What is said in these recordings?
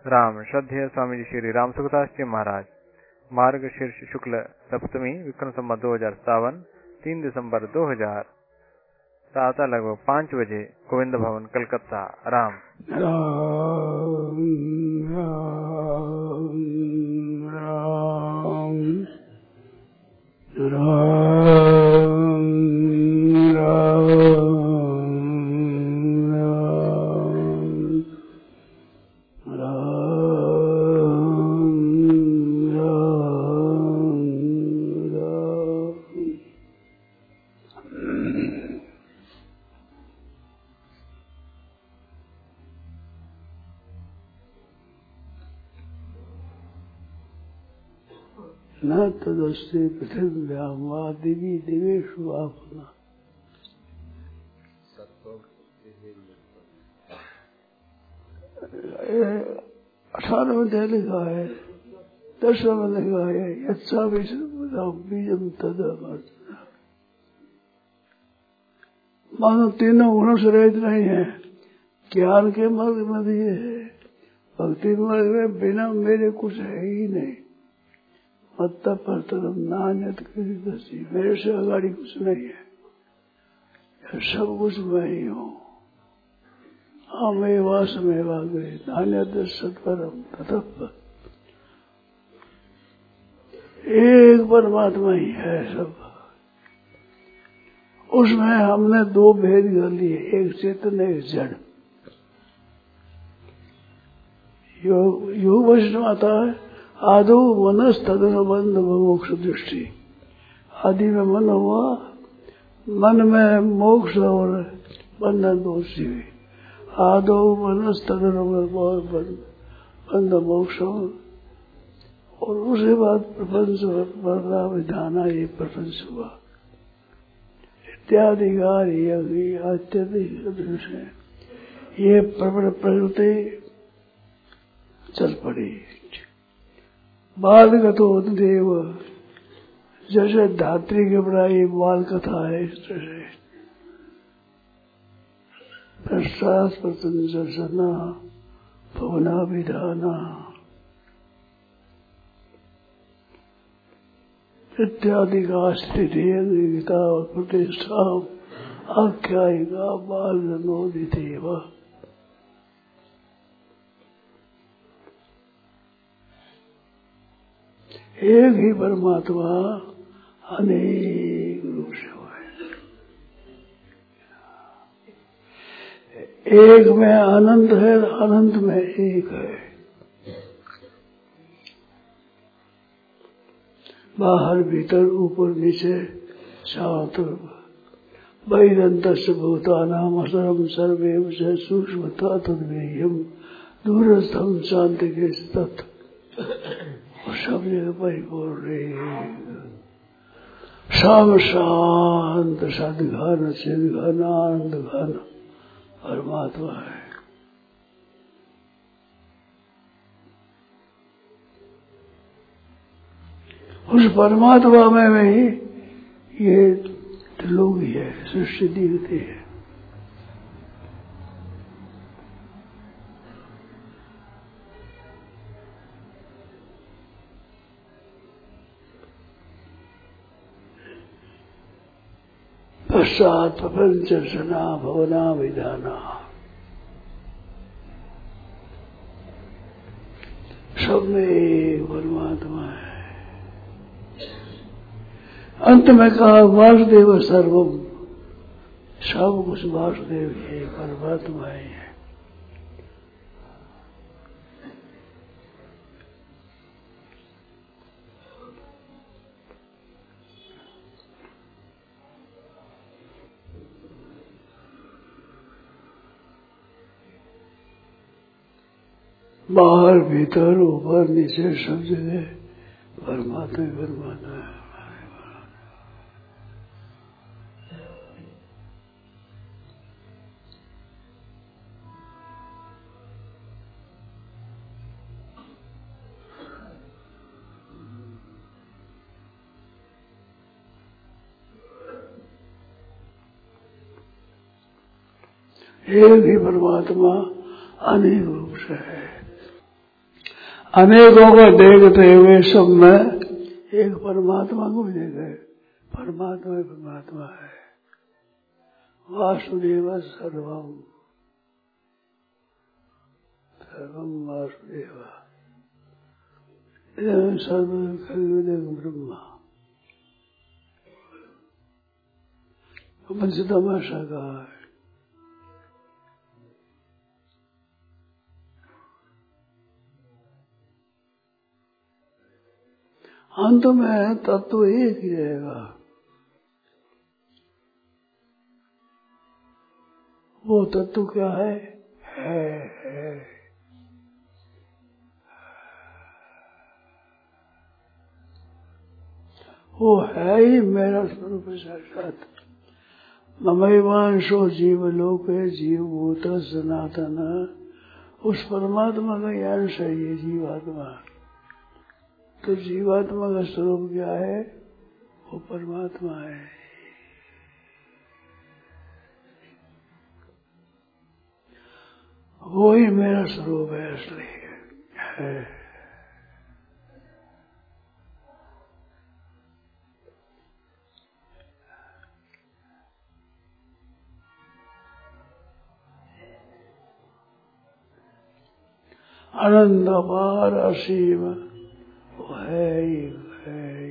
राम। श्रद्धेय स्वामी जी श्री राम सुखदास जी महाराज। मार्ग शीर्ष शुक्ल सप्तमी विक्रम संवत 2057 3 दिसंबर 2000 प्रातः लगभग 5 बजे गोविंद भवन कलकत्ता। राम राम राम राम राम राम न तदस्ते पृथिव्याम वा दिवी दिवेषु आपना। 18 में लिखा है, 10 में लिखा है, यच्छा बीजम तद। मानो तीनों गुणों से रहित नहीं है। ज्ञान के मार्ग में भी है, भक्ति मार्ग में बिना मेरे कुछ है ही नहीं। मत्ता पर तरम नान्यत किसी दसी, मेरे से अगाड़ी कुछ नहीं है, सब कुछ मैं ही हूँ। हमें वास में वाग्रे नान्यत सत्परम ततः। एक परमात्मा ही है सब। उसमें हमने 2 भेद कर लिए, एक चेतन एक जड़। योग वैष्णव आता है, आदो मनस तदनुबंध मोक्ष दृष्टि। आदि में मन हुआ, मन में मोक्ष और बंधन दोषी हुई। आदो मनस तदनुबंध मोक्ष, और उसके बाद प्रपंच वर्णा विधाना, ये प्रपंच हुआ इत्यादि अत्यधिक है। ये प्रवृत्ति चल पड़ी। बालगतो देव, जैसे धात्री के बड़ाई बाल कथा है, इस तरह प्रसाद प्रतंजना भवना विधाना इत्यादि का स्थिति गीता और प्रतिष्ठा आख्यायिका बाल नोदित। एक ही परमात्मा अनेक रूप से हुए। एक में अनंत है, अनंत में एक है। बाहर भीतर ऊपर नीचे चारों बहिरंत भूतानाम असरम सर्वेम से सूक्ष्मता तद्वेयम दूरस्थम शांति के तत्। सब जगह परिपूर्ण रहे। सब शांत सदघन सिद्धघन आनंद घन परमात्मा है। उस परमात्मा में ही ये लोग ही है, सृष्टि दिखती है। पश्चात प्रपंच सना भवना विधाना, सब में एक परमात्मा है। अंत में कहा वासुदेव सर्वम, सब कुछ वासुदेव ही परमात्मा ही है। बाहर भीतर ऊपर नीचे सब जगह परमात्मा ही परमात्मा है। एक ही परमात्मा अनेक रूप से है। अनेकों को देखते हुए सब में एक परमात्मा को देखे। परमात्मा ही परमात्मा है। वासुदेव सर्वम सर्वम वासुदेव सर्वं ब्रह्मा। पंचतमाशा कहा है। अंत में तत्व एक ही रहेगा। वो तत्व क्या है? है। वो है ही मेरा स्वरूप साक्षात। ममैवांशो जीवलोके जीवभूत सनातन। उस परमात्मा का अंश है ये जीवात्मा। तो जीवात्मा का स्वरूप क्या है? वो परमात्मा है। वो ही मेरा स्वरूप है असली है। आनंद अपार असीम वो है ही है।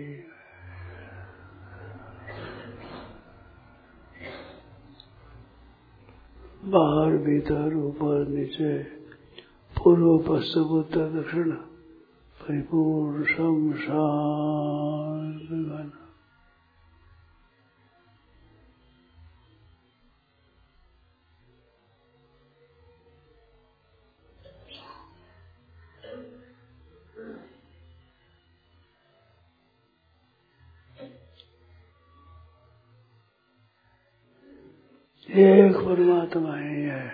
बाहर भीतर ऊपर नीचे पूर्व पश्चिम उत्तर दक्षिण परिपूर्ण शमशान घन। एक परमात्मा ही है।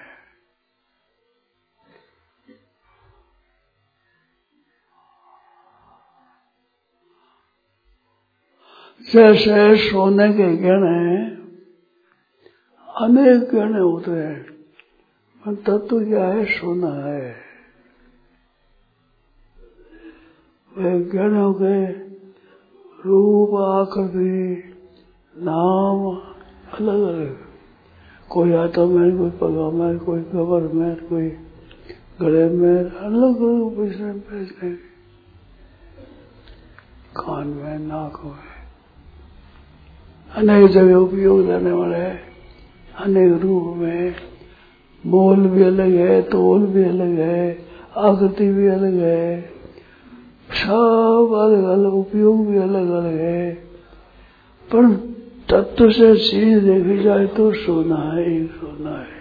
जैसे सोने के गहने अनेक गहने होते हैं, तत्व क्या है? सोना है। वे गहनों के रूप आकृति नाम अलग अलग। कोई हाथों में, कोई पगों में, कोई कबर में, कोई गले में, अलग अलग विषय पहनते हैं। कान में, नाक में, अनेक जगह उपयोग लेने वाले अनेक रूप में। मोल भी अलग है, तोल भी अलग है, आकृति भी अलग है, सब अलग अलग, उपयोग भी अलग अलग है। पर तत्व से चीज देखी जाए तो सोना है, एक सोना है।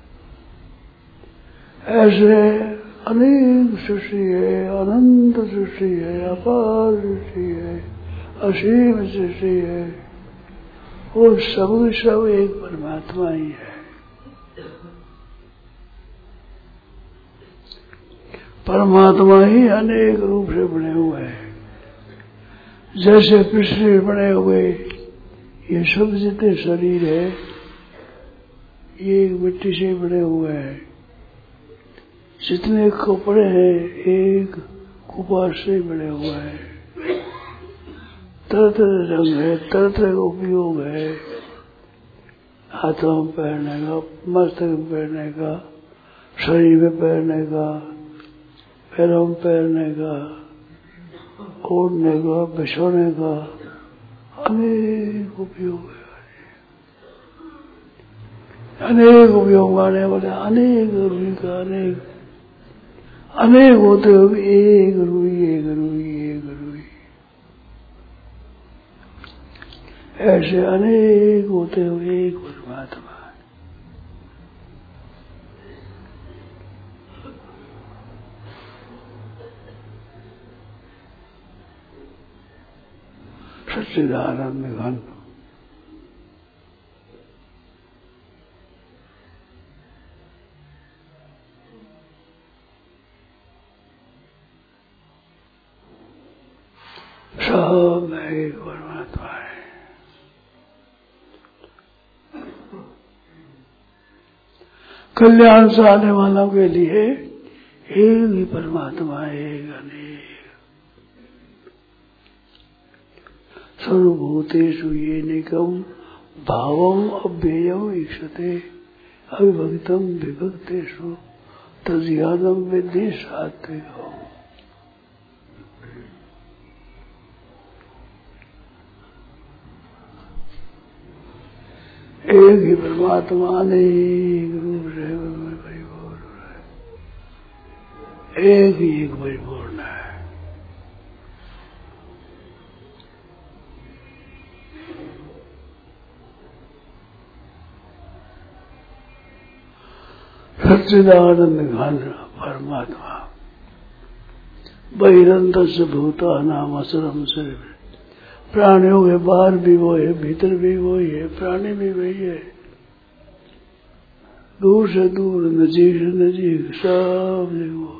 ऐसे अनेक सृष्टि है, अनंत सृष्टि है, अपार सृष्टि है, असीम सृष्टि है। वो सब एक परमात्मा ही है। परमात्मा ही अनेक रूप से बने हुए हैं। जैसे पृथ्वी बने हुए ये सब जितने शरीर है ये एक मिट्टी से बने हुए हैं। जितने कपड़े हैं एक कुपार से बने हुए हैं। तरह तरह रंग है, तरह तरह का उपयोग है। हाथों में पहनने का, मस्तक में पहनने का, शरीर में पहनने का, पैरों में पहनने का, ओढ़ने का, बिछोने का, अनेक उपयोग है। अनेक उपयोग आने वाले अनेक रूप का अनेक होते हुए एक रूई, एक रूई, एक रूई, ऐसे अनेक होते हुए एक परमात्मा। सच्चिदानंद घन सब में एक परमात्मा है। कल्याण चाहने वालों के लिए एक ही परमात्मा, एक अनेक। सर्वभूतेषु येनैकं भावम् अव्ययम् ईक्षते अविभक्तं विभक्तेषु तज्ज्ञानं विद्धि सात्विकम्। एक ही परमात्मा अनेक रूप से परिपूर्ण है, एक ही एक परिपूर्ण है। सच्चिदानंद घन परमात्मा बहिरंतस्य भूतानाम असरम से प्राणियों के बाहर भी वो है, भीतर भी वो ही है, प्राणी भी वही है, दूर से दूर, नजीक से नजीक, सब वो।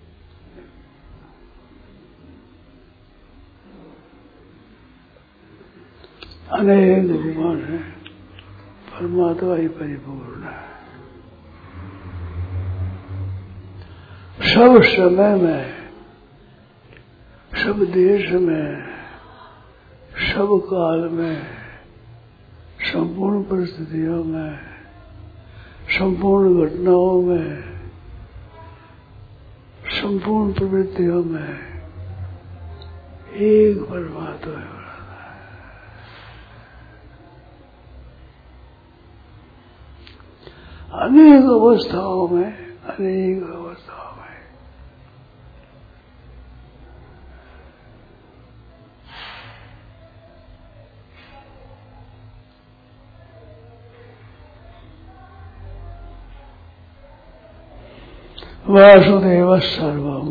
अनेक भगवान है, परमात्मा ही परिपूर्ण है। सब समय में, सब देश में, सब काल में, संपूर्ण परिस्थितियों में, संपूर्ण घटनाओं में, संपूर्ण प्रवृत्तियों में एक परमात्मा है। अनेक अवस्थाओं में, अनेक अवस्थाओं में वासुदेव सर्वम।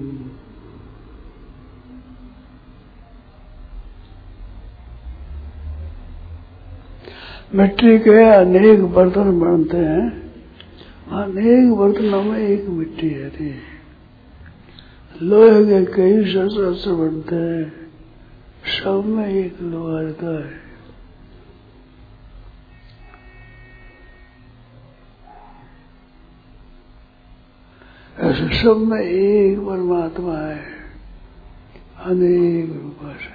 मिट्टी के अनेक बर्तन बनते हैं, अनेक बर्तनों में एक मिट्टी रहती है। लोहे के कई शस्त्र बनते हैं, सब में एक लोहा रहता है। ऐसे सब में एक परमात्मा है, अनेक रूप से।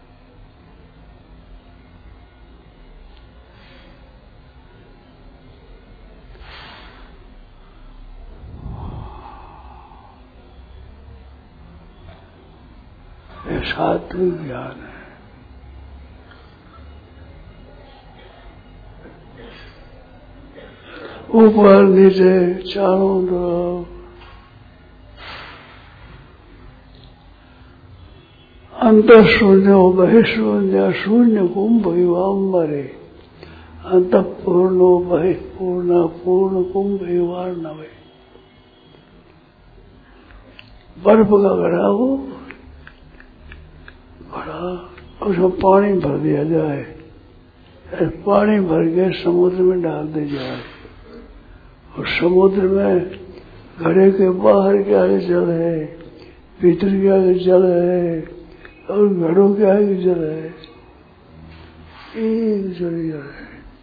ये सात्विक ज्ञान है। ऊपर नीचे चारों तरफ अंतर शून्य बहिशून्य शून्य कुंभ युवाम्बरे अंत पूर्णो बहिपूर्ण पूर्ण कुंभ युवार्णवे। बर्फ का घड़ा हो, घड़ा उसमें पानी भर दिया जाए, पानी भर के समुद्र में डाल दिया जाए, और समुद्र में घड़े के बाहर के आगे जल है, भीतर के आगे जल है, और घड़ों के आगे जल है, एक जल है।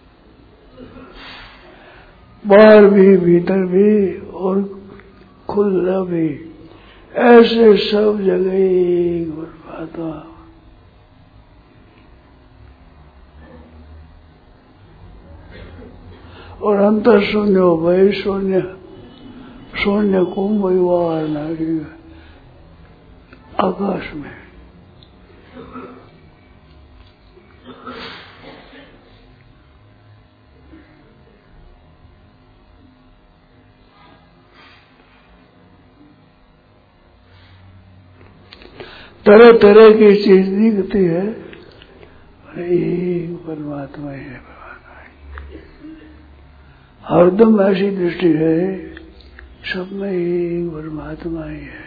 बाहर भी, भीतर भी, और खुला भी, ऐसे सब जगह एक परमात्मा। और अंतर शून्य हो भाई, शून्य शून्य कुंभ युवार आकाश में। तरह तरह की चीज दिखती है, एक परमात्मा ही है। हरदम ऐसी दृष्टि है, सब में एक परमात्मा ही है।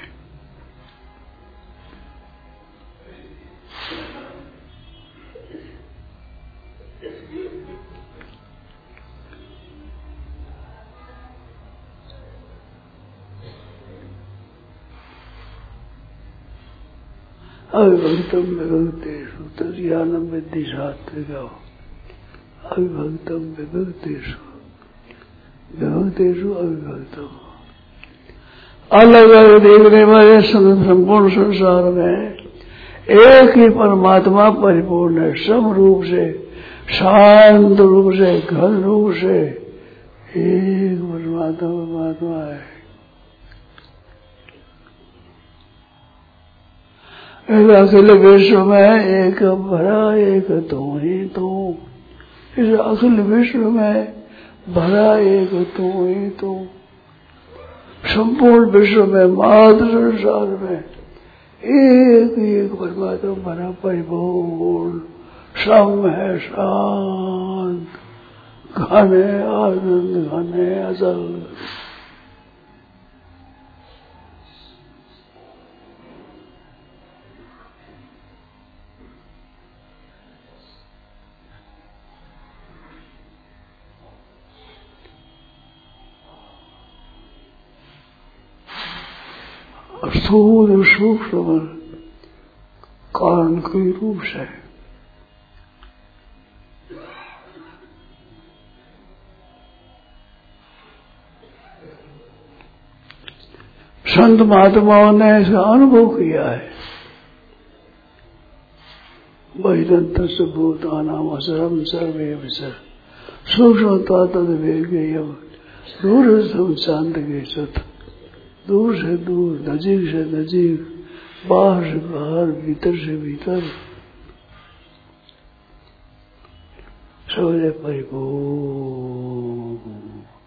अविभक्तम विभक्तेषु तज्ज्ञानं विद्धि सात्विकम्। अविभक्तम विभक्तेषु विभक्तेषु अविभक्तम। अलग अलग देखने वाले संपूर्ण संसार में एक ही परमात्मा परिपूर्ण है, सब रूप से, शांत रूप से, घन रूप से एक परमात्मा है। इस अखिल विश्व में एक भरा एक तू ही तू, इस अखिल विश्व में भरा एक तू ही तू, संपूर्ण विश्व में मात्र संसार में एक एक परमात्मा भरा परिपूर्ण, सम है, शांत, घन है, आनंद घन है, अचल। स्थूल सूक्ष्म कारण के रूप से संत महात्माओं ने इसका अनुभव किया है। बहिरंत भूतानाम असरम सर्वे विसर सूक्ष्मता तद वेगेयम दूर शांत के सत, दूर से दूर, नजीक से नजीक, बाहर से बाहर, भीतर से भीतर, सबसे परिपूर्ण,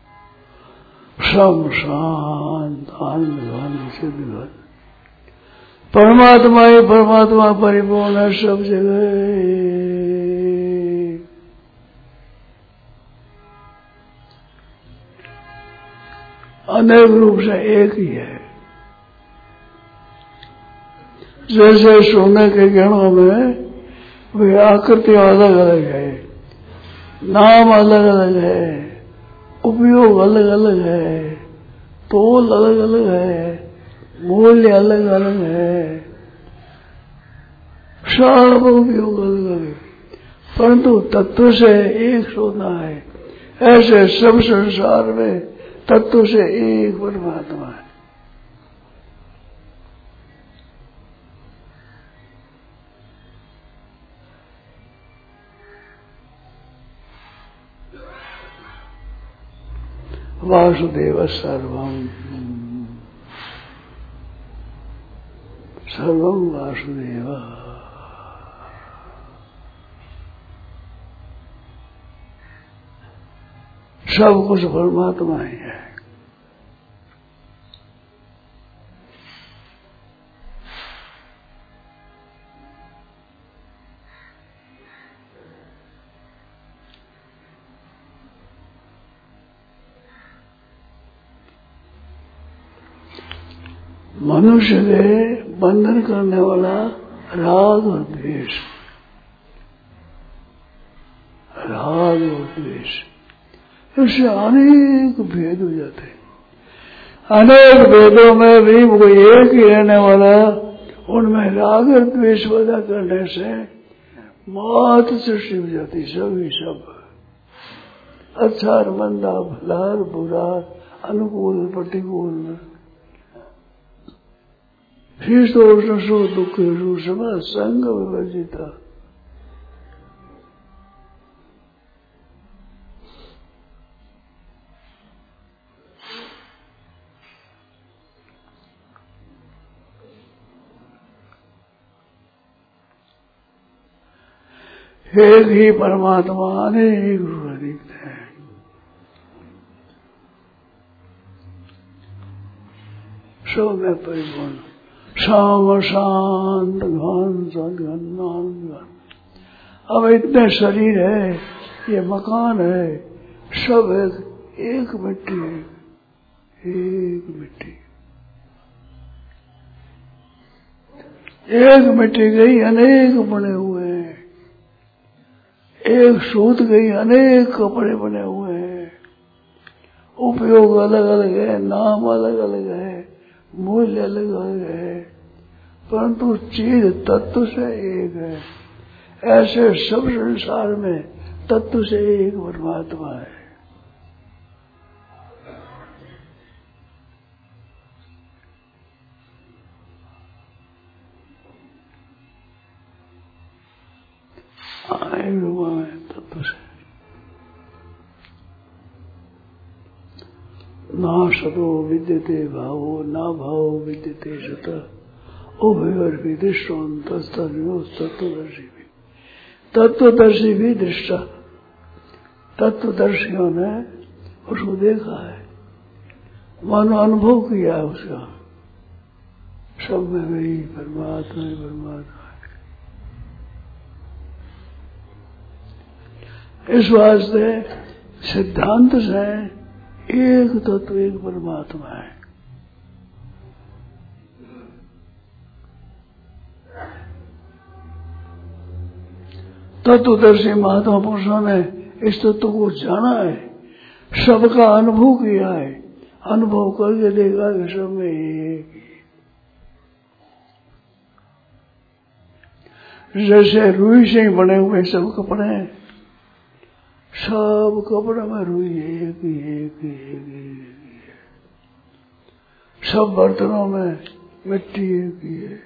सम शांत, आनंद घन, सिद्ध घन, परमात्मा ही परमात्मा परिपूर्ण है सब जगह। अनेक रूप से एक ही है। जैसे सोने के गहनों में वे आकृतियां अलग अलग है, नाम अलग अलग है, उपयोग अलग अलग है, तोल अलग अलग है, मूल्य अलग अलग है, सब उपयोग अलग अलग है, परंतु तत्व से एक सोना है। ऐसे सब संसार में तत्व से एक परमात्मा है। वासुदेव सर्वम, सर्वम वासुदेव। सब कुछ परमात्मा ही है। मनुष्य के बंधन करने वाला राग और द्वेष, राग और द्वेष, इससे अनेक भेद हो जाते हैं। अनेक भेदों में भी वो एक ही रहने वाला, उनमें राग और द्वेष पैदा करने से मौत सृष्टि हो जाती। सभी सब अच्छा और मंदा, भला और बुरा, अनुकूल प्रतिकूल, शीतोष्ण दुख सम संग विवर्जिता। एक ही परमात्मा अनेक रूप दिखते हैं। सब में परिपूर्ण, शाम शांत घन सदघन आनंद घन। अब इतने शरीर है, ये मकान है, सब एक मिट्टी है, एक मिट्टी, एक मिट्टी गई अनेक बने हुए हैं, एक सूत गई अनेक कपड़े बने हुए हैं, उपयोग अलग अलग है, नाम अलग अलग है, मूल्य अलग अलग है, परंतु चीज तत्व से एक है। ऐसे सब संसार में तत्व से एक परमात्मा है। एक रूप में तत्व से ना सतो विद्यते भावो ना भावो विद्यते सत उभयोर्भी दृष्टों तत्वदर्शी भी तत्वदर्शी भी दृष्टा तत्वदर्शियों ने उसको देखा है मानो अनुभव किया है उसका सब में वही परमात्मा है परमात्मा है। इस वास्ते सिद्धांत से एक तत्व एक परमात्मा है। तत्वदर्शी महात्मा पुरुषों ने इस तत्व को जाना है सबका अनुभव किया है अनुभव करके देखा कि सब में एक जैसे रुई से ही बने हुए सब कपड़े हैं सब कपड़े में रुई एक सब बर्तनों में मिट्टी एक ही है।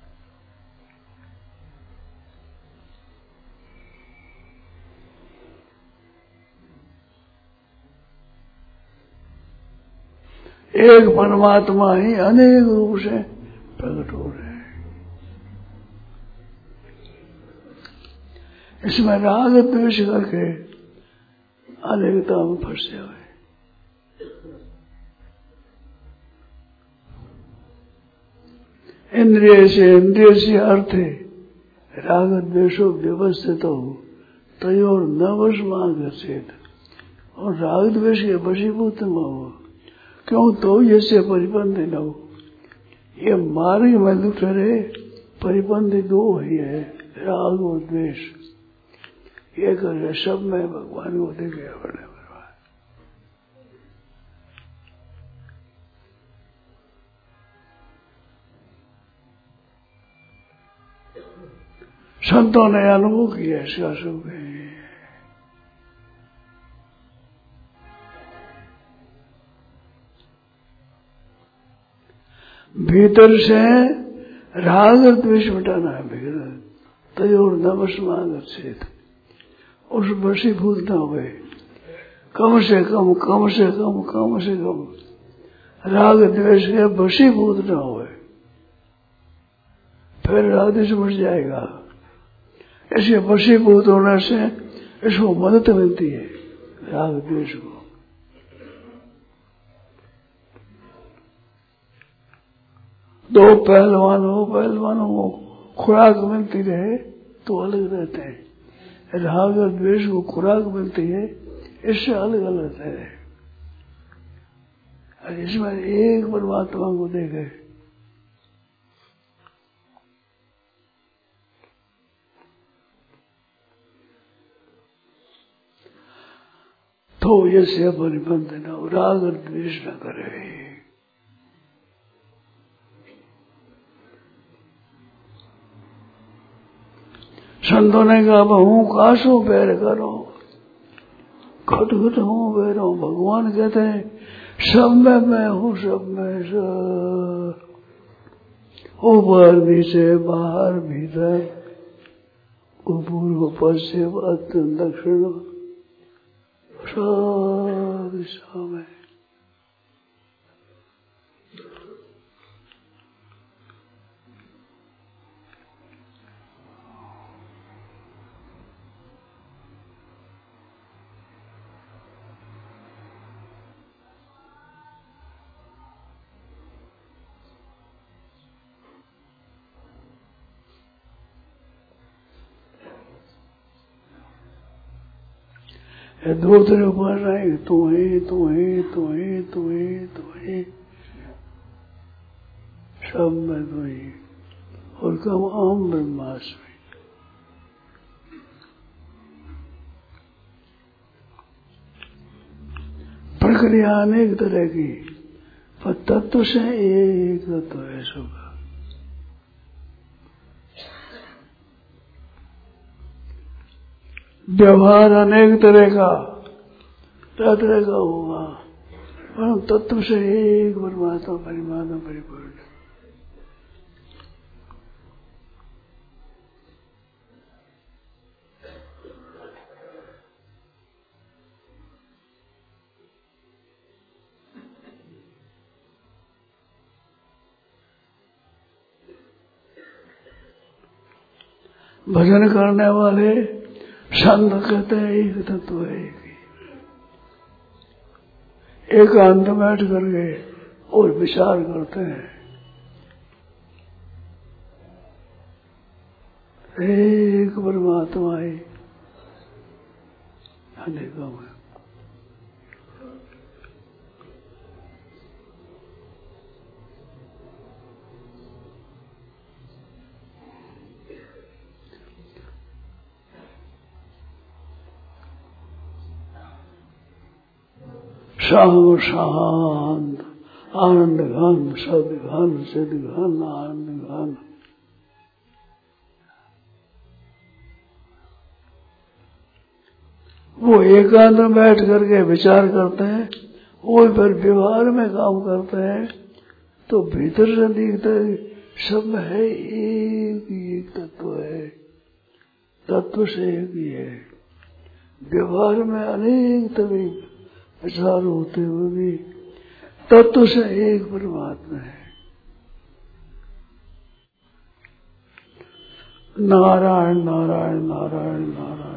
एक परमात्मा ही अनेक रूप से प्रकट हो रहे हैं। इसमें राग द्वेष करके अनेकता में फंसे हुए इंद्रिय से अर्थ है राग द्वेषो व्यवस्थित हो तयोर न वशमागच्छेत और राग द्वेष के वशीभूत न हो क्यों तो जैसे परिबंध न हो ये मार्ग में दूसरे परिबंध दो ही है राग और द्वेष ये कर सब में भगवान को देखे बड़े भगवान संतों ने अनुभव किया इसका सुख है। भीतर से राग और द्वेष मिटाना है भीतर तयोर नवस्मागच्छेत उस वशीभूत न हुए कम से कम राग द्वेष के वशीभूत न हुए फिर राग द्वेष मिट जाएगा। ऐसे वशीभूत होने से इसको मदद मिलती है राग द्वेष को। दो पहलवानों को खुराक मिलती रहे तो अलग रहते हैं राग और द्वेष को खुराक मिलती है इससे अलग अलग रहते हैं। इसमें एक परमात्मा को देखे तो ये परिबंध न राग और द्वेष न करे। संतों ने कहा हूँ काशो पैर करो खट हूँ पैरों भगवान कहते हैं सब में मैं हूँ सब में सब ऊपर नीचे बाहर भीतर पूर्व पश्चिम उत्तर दक्षिण सब दिशा में। दो तरह उपासनाएं तू ही सब में तू ही और कम आम ब्रह्मास्मि। प्रक्रिया अनेक तरह की पर तत्व से एक तत्व है सब। व्यवहार अनेक तरह का होगा पर तत्व से एक परमात्मा परिपूर्ण। भजन करने वाले संत कहते हैं एक तत्व है, एकांत बैठ करके और विचार करते हैं, एक परमात्मा ही अनेकों है। शाम शांत आनंद घन सद घन सिद्ध घन आनंद घन। वो एकांत में बैठ करके विचार करते हैं, वो फिर व्यवहार में काम करते हैं, तो भीतर से दिखता है सब है एक ही, एक तत्व है, तत्व से एक ही है। व्यवहार में अनेक तभी विचार होते हुए भी तत्व से एक परमात्मा है। नारायण नारायण नारायण नारायण।